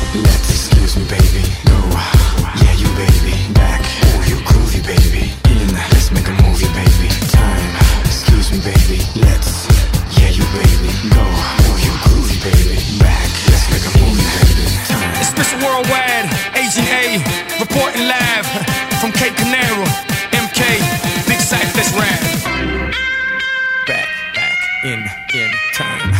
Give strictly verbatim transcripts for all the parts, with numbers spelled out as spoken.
Let's, excuse me baby, go. Yeah, you baby, back. Oh, you groovy baby. In, let's make a movie baby. Time, excuse me baby, let's. Yeah, you baby, go. Oh, you groovy baby, back. Let's make a movie baby. Time. It's Mister Worldwide, Agent A, reporting live from Cape Canaveral. M K, Big Cypher, let's ride. Back, back, in, in time.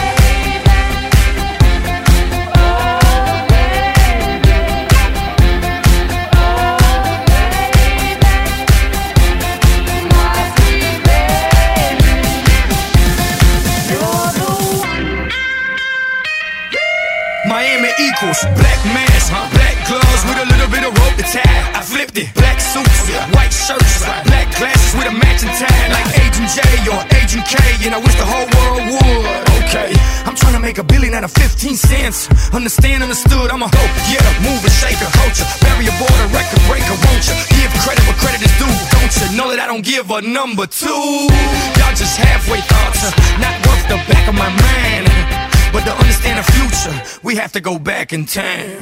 Miami equals black mask, black gloves with a little bit of rope to tie. I flipped it, black suits, white shirts, black glasses with a matching tie, like Agent J or Agent K, and I wish the whole world would. Okay, I'm trying to make a billion out of fifteen cents. Understand, understood, I'm a hoe, yeah, mover, shaker, culture, barrier border, record breaker, won't you? Give credit where credit is due, don't you? Know that I don't give a number two. Y'all just halfway thoughts, not worth the back of my mind. But to understand the future, we have to go back in time.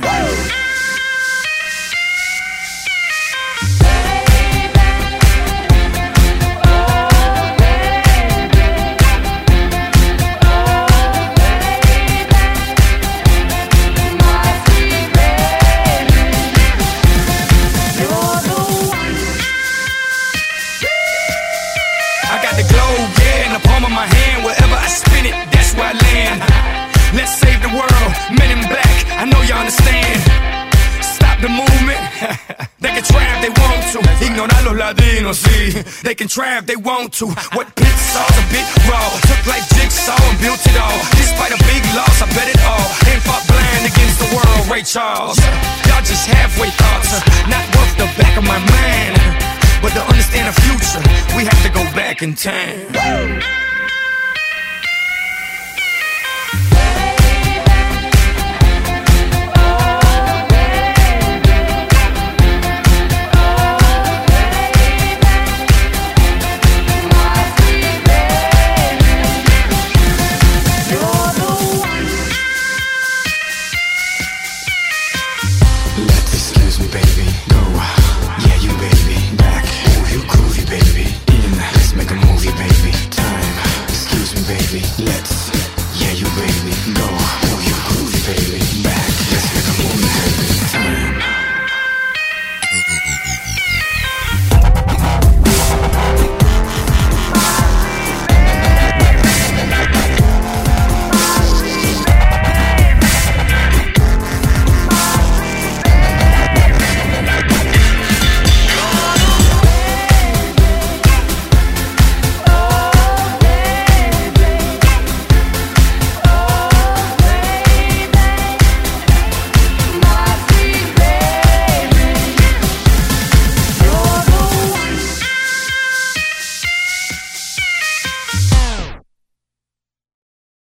I got the globe, yeah, in the palm of my hand. Wherever I spin it, that's where I land. Let's save the world, men in black, I know you understand. Stop the movement, they can try if they want to. Ignorar los latinos, sí, they can try if they want to. What pit saw's a bit raw, took like jigsaw and built it all. Despite a big loss, I bet it all. Ain't fought blind against the world, Ray Charles. Y'all just halfway thoughts, not worth the back of my mind. But to understand the future, we have to go back in time.